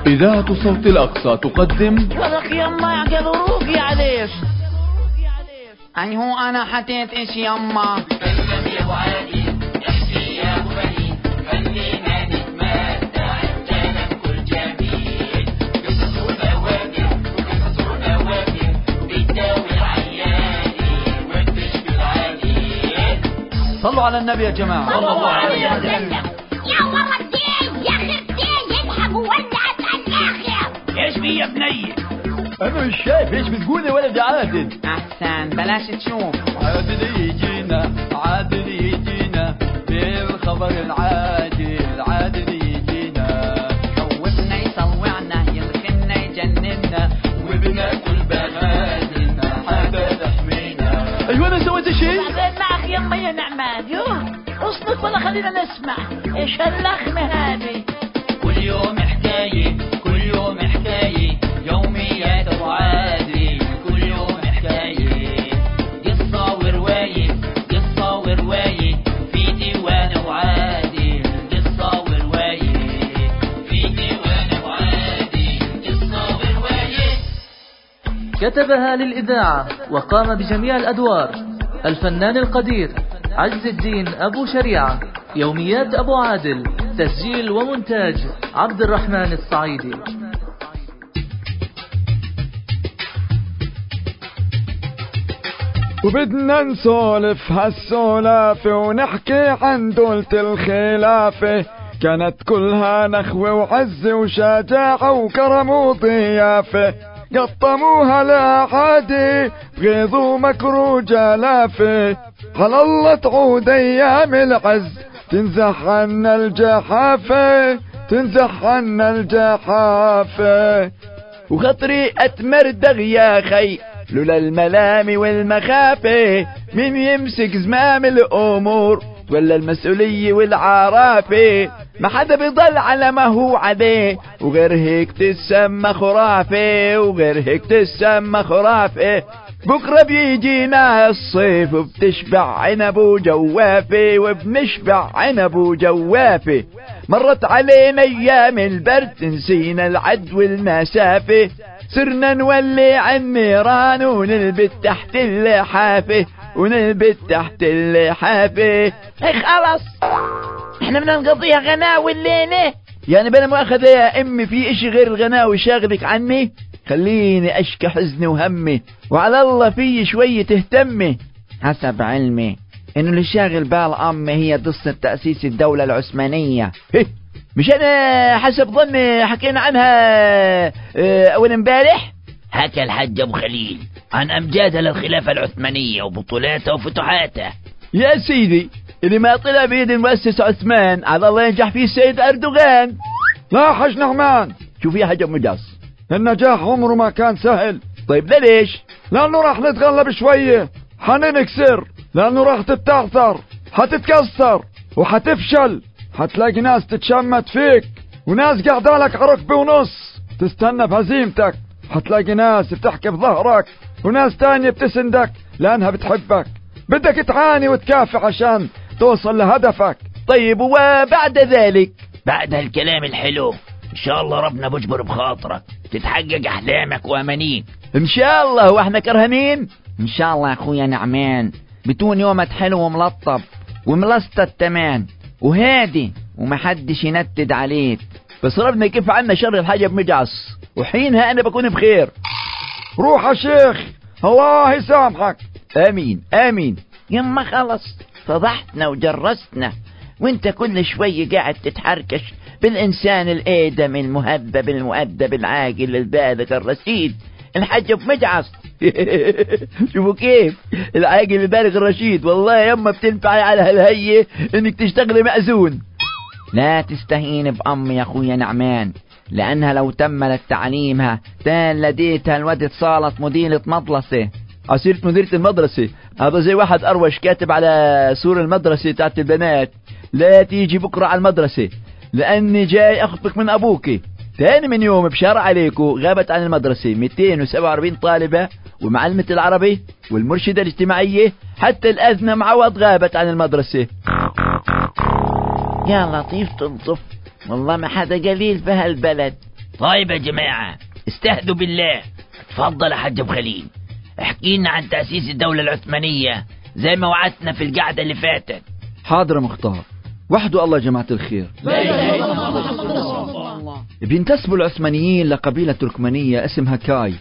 إذاعة صوت الأقصى تقدم ولك يما يعقلوا روقي عليش. أي هو أنا حتيت إيش يما فنم يا أبو عادي احكي يا أبو بني خلينا نتمتع الكلام كل جميل قصص ونواجه وقصص ونواجه بتداوي العياني وبتشفي العليل. صلوا على النبي يا جماعة. صلى الله عليه وسلم. يا ورتين يا خرتين يذهب وولعت الآخر. ايش في يا بني؟ أنا مش شايف إيش بتقول يا ولد عادل. أحسن بلاش تشوف. عادل يجينا عادل يجينا بالخبر العاجل عادل يجينا خوفنا يصوعنا يلخنا يجننا وبناكل بنادلنا حتى تحمينا. أيوة أنا سويت شيء؟ بعدين معك يما يا نعمان. يوه اصمت ولا خلينا نسمع ايش هاللخمة هذه. كل يوم حكاية كل يوم حكاية يوميات أبو عادل كل يوم حكاية قصة ورواية قصة ورواية في ديوان أبو عادل قصة ورواية في ديوان أبو عادل قصة ورواية. كتبها للإذاعة وقام بجميع الأدوار الفنان القدير عز الدين أبو شريعة. يوميات أبو عادل تسجيل ومونتاج عبد الرحمن الصعيدي. وبدنا نسولف هالسولافة ونحكي عن دولة الخلافة. كانت كلها نخوة وعزة وشجاعة وكرم وضيافة. قطموها لا عادي بغيظ ومكر وجلافة. على الله تعود أيام العز تنزح عنا الجحافة تنزح عنا الجحافة. وخطري أتمردغ يا خي لولا الملام والمخافة. من يمسك زمام الأمور ولا المسؤولية والعرافة. ما حدا بيضل على ما هو عليه وغير هيك تسمى خرافة وغير هيك تسمى خرافة. بكرة بيجينا الصيف وبتشبع عنب وجوافة وبنشبع عنب وجوافة. مرت علينا أيام البرد نسينا العد والمسافة. صرنا نولي عن نيران ونلبت تحت اللحافة ونلبت تحت اللحافة. اي خلاص احنا بدنا نقضيها غناوي الليلة. يعني بلا مؤاخذة يا امي في اشي غير الغناوي شاغلك عني؟ خليني اشكي حزني وهمي وعلى الله في شوية تهتمي. حسب علمي انه اللي شاغل بال امي هي قصة تأسيس الدولة العثمانية. مش انا حسب ظني حكينا عنها اول امبارح. حكى الحاج أبو خليل عن أمجادها للخلافة العثمانية وبطولاتها وفتوحاتها. يا سيدي اللي ما طلع بيد المؤسس عثمان على الله ينجح فيه السيد أردوغان. لا حج نعمان شوف يا حاج مجاص النجاح عمره ما كان سهل. طيب ليش؟ لأنه راح نتغلب شوية حننكسر لأنه راح تتعثر حتتكسر وحتفشل. حتلاقي ناس تتشمت فيك وناس قاعدة لك عركبة ونص تستنى بهزيمتك. حتلاقي ناس بتحكي بظهرك وناس تانية بتسندك لأنها بتحبك. بدك تعاني وتكافح عشان توصل لهدفك. طيب وبعد ذلك؟ بعد هالكلام الحلو إن شاء الله ربنا بجبر بخاطرك تتحقق أحلامك وأمانيك إن شاء الله. وإحنا كرهانين؟ ان شاء الله يا اخويا نعمان بتون يومك حلو وملطب وملسطة تمام وهادي ومحدش ينتد عليك. بس ربنا يكف عنا شر الحاجة بمجعص وحينها أنا بكون بخير. روح يا شيخ الله يسامحك. آمين آمين. يما خلص فضحتنا وجرستنا وانت كل شوية قاعد تتحركش بالإنسان الآدم المهذب المؤدب العاقل البالغ الرشيد الحاج بمجعص. شوفوا كيف العاقل البالغ الرشيد. والله يما بتنفعي على هالهية انك تشتغلي مأذون. لا تستهين بأمي يا اخويا نعمان لأنها لو تملت تعليمها كان لديتها الودة صارت مديرة مدرسة. عصيرة مديرة المدرسة هذا زي واحد أروش كاتب على سور المدرسة تاعت البنات لا تيجي بكرة على المدرسة لأني جاي أخطبك من أبوكي. تاني من يوم بشار عليكو غابت عن المدرسة 247 طالبة ومعلمة العربي والمرشدة الاجتماعية حتى الأذنة معوض غابت عن المدرسة. يا لطيف تنصف والله ما حدا قليل في هالبلد. طيب يا جماعة استهدوا بالله. تفضل يا حاج ابو خليل، احكي لنا عن تأسيس الدولة العثمانية زي ما وعدتنا في القعدة اللي فاتت. حاضر يا مختار. وحده الله يا جماعة الخير. بينتسبوا العثمانيين لقبيلة تركمانية اسمها كاي.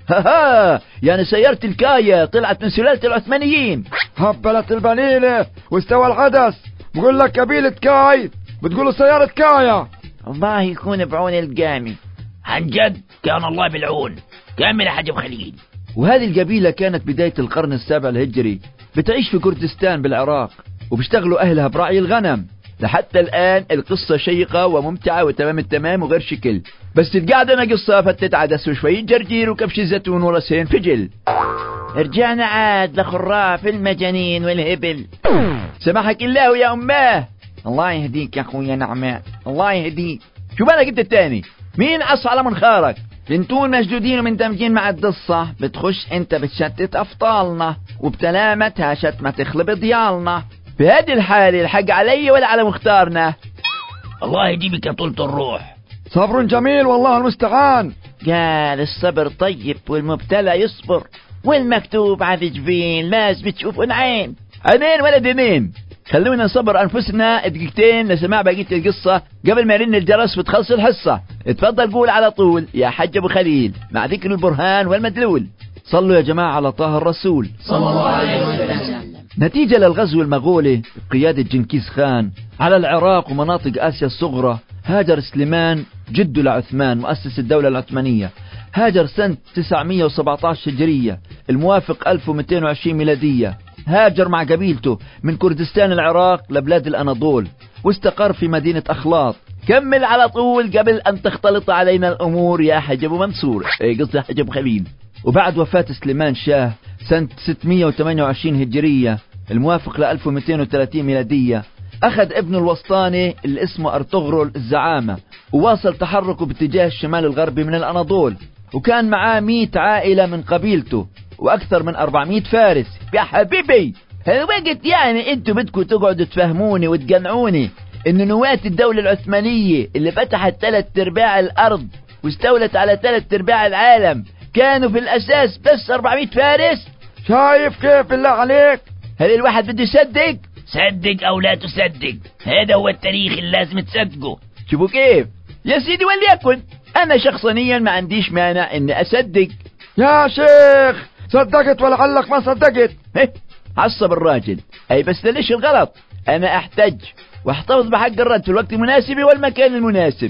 ها يعني سيارة الكاية طلعت من سلالة العثمانيين. هبلت البنيلة واستوى الحدث. بقول لك قبيلة كاي بتقولوا سيارة كايا. الله يكون بعون القامي. عن جد كان الله بالعون. كمل يا حاج ابو خليل. وهذه القبيلة كانت بداية القرن السابع الهجري، بتعيش في كردستان بالعراق، وبيشتغلوا أهلها برعي الغنم. لحتى الآن القصة شيقة وممتعة وتمام التمام وغير شكل، بس القعدة ناقصها فتت عدس وشوية جرجير وكبش زيتون وراسين فجل. رجعنا عاد لخراف المجانين والهبل. سمحك الله يا أماه. الله يهديك يا أخويا نعماء، الله يهديك. شو بالك انت التاني؟ مين عص على منخارك؟ انتون مشدودين ومندمجين مع القصة. بتخش انت بتشتت أفطالنا وبتلامتها شتمة تخلب ضيالنا. في هذه الحالة الحق علي ولا على مختارنا؟ الله يجيبك يا طولة الروح. صبر جميل والله المستعان. قال الصبر طيب والمبتلى يصبر، والمكتوب على جبين لازم تشوفه العين. عينين ولا دينين. خلونا نصبر أنفسنا دقيقتين لسماع بقية القصة قبل ما يرن الجرس وتخلص الحصة. اتفضل قول على طول يا حج أبو خليل مع ذكر البرهان والمدلول. صلوا يا جماعة على طه الرسول صلى الله عليه وسلم. نتيجة للغزو المغولي بقيادة جنكيز خان على العراق ومناطق آسيا الصغرى، هاجر سليمان جده لعثمان مؤسس الدولة العثمانية. هاجر سنة 917 هجرية الموافق 1220 ميلادية. هاجر مع قبيلته من كردستان العراق لبلاد الأناضول واستقر في مدينة أخلاط. كمل على طول قبل أن تختلط علينا الأمور يا حج أبو منصور، قصدي حج أبو خليل. وبعد وفاة سليمان شاه سنة 628 هجرية الموافق ل 1230 ميلادية، أخذ ابنه الوسطاني اللي اسمه أرطغرل الزعامة وواصل تحركه باتجاه الشمال الغربي من الأناضول، وكان معاه 100 عائلة من قبيلته وأكثر من 400 فارس. يا حبيبي هالوقت يعني انتوا بدكم تقعدوا تفهموني وتقنعوني ان نواة الدولة العثمانية اللي فتحت 3/4 الأرض واستولت على 3/4 العالم كانوا في الأساس بس 400 فارس؟ شايف كيف بالله عليك؟ هل الواحد بده يصدق؟ صدق أو لا تصدق، هذا هو التاريخ اللي لازم تصدقه. شوفوا كيف يا سيدي، وليكن أنا شخصيا ما عنديش مانع إني أصدق. يا شيخ صدقت ولعلك ما صدقت. عصب الراجل. أي بس ليش الغلط؟ أنا أحتج واحتفظ بحق الرد في الوقت المناسب والمكان المناسب.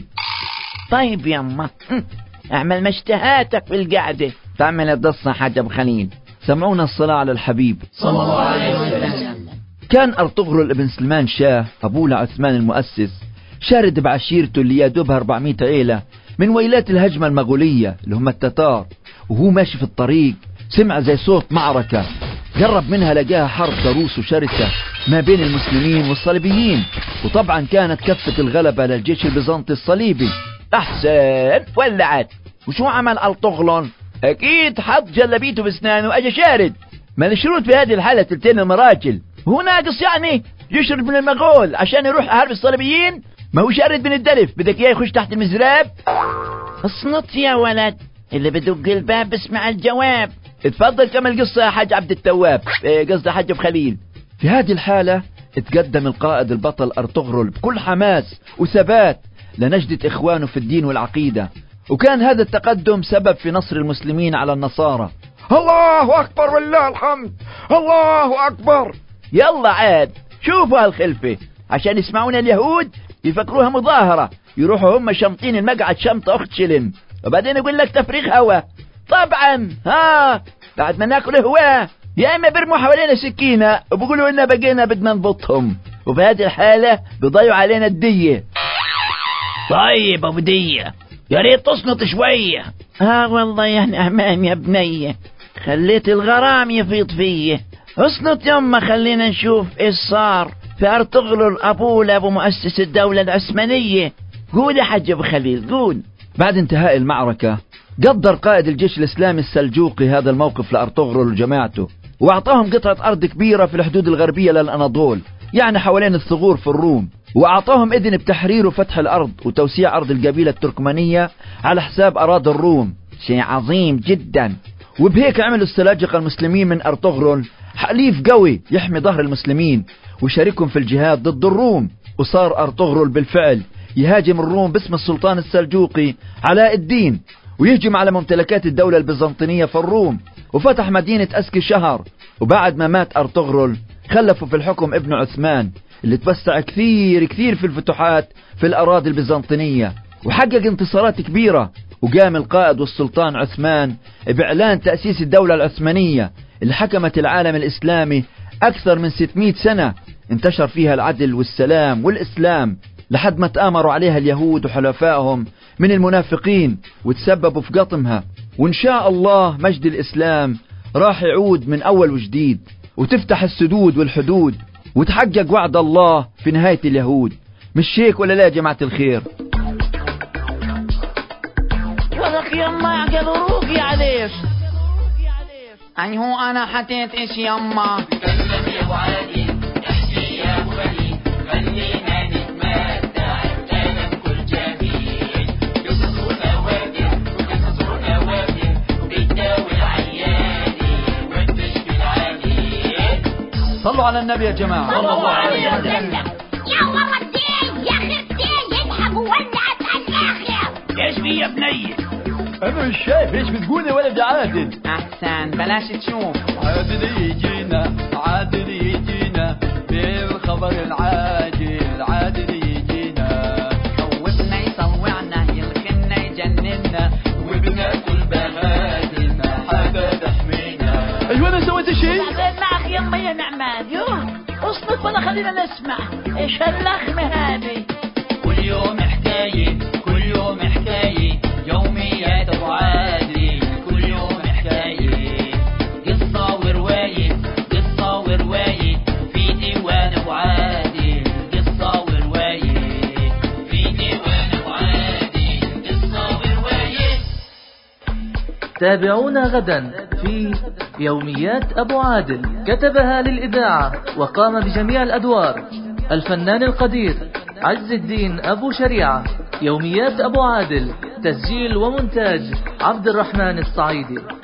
طيب يما اعمل ما اشتهاتك في القعدة. تعمل القصة حاج أبو خليل. سمعونا الصلاة على الحبيب صلى الله عليه وسلم. كان أرطغرل ابن سليمان شاه أبوه لعثمان المؤسس شارد بعشيرته اللي يدوبها 400 عيلة من ويلات الهجمة المغولية اللي هم التتار. وهو ماشي في الطريق سمع زي صوت معركة، قرب منها لقاها حرب ضروس وشرسة ما بين المسلمين والصليبيين، وطبعا كانت كفة الغلبة للجيش البيزنطي الصليبي. أحسن ولعت. وشو عمل أرطغرل؟ أكيد حط جلبيته بسنانه وأجا شارد. ما الشروط في هذه الحالة تلتين المراجل. هو ناقص يعني يشرد من المغول عشان يروح حرب الصليبيين؟ ما هو شارد من الدلف، بدك اياه يخش تحت المزراب؟ اصنط يا ولد، اللي بدق الباب اسمع الجواب. اتفضل كمل قصة يا حاج عبد التواب، قصدي حاج أبو خليل. في هذه الحالة اتقدم القائد البطل أرطغرل بكل حماس وثبات لنجدة إخوانه في الدين والعقيدة، وكان هذا التقدم سبب في نصر المسلمين على النصارى. الله أكبر والله الحمد، الله أكبر. يلا عاد شوفوا هالخلفة عشان يسمعون اليهود يفكروها مظاهرة، يروحوا هم شمطين المقعد شمطة أخت شلم، وبعدين يقول لك تفريغ هوا. طبعا بعد ما ناكل هوا يا اما برموا حوالينا سكينة وبيقولوا لنا بقينا بدنا نبطهم، وفي هذه الحالة بيضيعوا علينا الدية. طيب ابو دية يا ريت تصنط شوية. والله يا نعمان يا بنية، خليت الغرام يفيض فيه. اصنط يما خلينا نشوف ايش صار في أرطغرل أبوه لأبو مؤسس الدولة العثمانية. قول يا حج أبو خليل قول. بعد انتهاء المعركة قدر قائد الجيش الإسلامي السلجوقي هذا الموقف لأرطغرل وجماعته، وأعطاهم قطعة أرض كبيرة في الحدود الغربية للأناضول، يعني حوالين الثغور في الروم، وأعطاهم إذن بتحرير وفتح الأرض وتوسيع أرض القبيلة التركمانية على حساب أراضي الروم. شيء عظيم جدا. وبهيك عملوا السلاجقة المسلمين من أرطغرل حليف قوي يحمي ظهر المسلمين وشاركهم في الجهاد ضد الروم. وصار أرطغرل بالفعل يهاجم الروم باسم السلطان السلجوقي علاء الدين، ويهجم على ممتلكات الدولة البيزنطينية في الروم، وفتح مدينة أسكي شهر. وبعد ما مات أرطغرل خلفوا في الحكم ابن عثمان اللي توسع كثير في الفتوحات في الأراضي البيزنطينية وحقق انتصارات كبيرة. وقام القائد والسلطان عثمان بإعلان تأسيس الدولة العثمانية اللي حكمت العالم الإسلامي أكثر من 600 سنة، انتشر فيها العدل والسلام والإسلام لحد ما تآمروا عليها اليهود وحلفائهم من المنافقين وتسببوا في قطمها. وإن شاء الله مجد الإسلام راح يعود من أول وجديد، وتفتح السدود والحدود، وتحقق وعد الله في نهاية اليهود. مش هيك ولا لا يا جماعة الخير؟ ولك يما عقل روقي عليك. أي هو أنا حتيت إيش يما؟ تكلم يا ابو عادل، احكي يا ابو وليد، خلينا نتمتع بكلام كل جميل. قصصنا واجب وقصصنا واجب، وبتداوي العياني وتشفي العليل. صلوا على النبي يا جماعة. صلى الله عليه وسلم. يا ورا الدين يا خرتين يذهب ولعت الآخر. ايش في يا بني؟ أنا مش شايف إيش بتقول يا ولد عادل. أحسن بلاش تشوف. عادل يجينا بالخبر العاجل، عادل يجينا خوفنا يصوعنا يلخنا يجننا وبناكل بهادنا حاجة تحمينا. أيوة أنا سويت شيء؟ بعدين معك يما يا نعمان. يوه اصمت ولا خلينا نسمع. ايش هاللخمة هذه؟ كل يوم حكاية، كل يوم حكاية، يوميات ابو عادل، كل يوم حكاية، قصة ورواية، قصة ورواية، في ديوان ابو عادل، قصة ورواية، في ديوان ابو عادل، قصة ورواية. تابعونا غدا في يوميات أبو عادل. كتبها للإذاعة وقام بجميع الأدوار الفنان القدير عز الدين أبو شريعة. يوميات أبو عادل، تسجيل ومونتاج عبد الرحمن الصعيدي.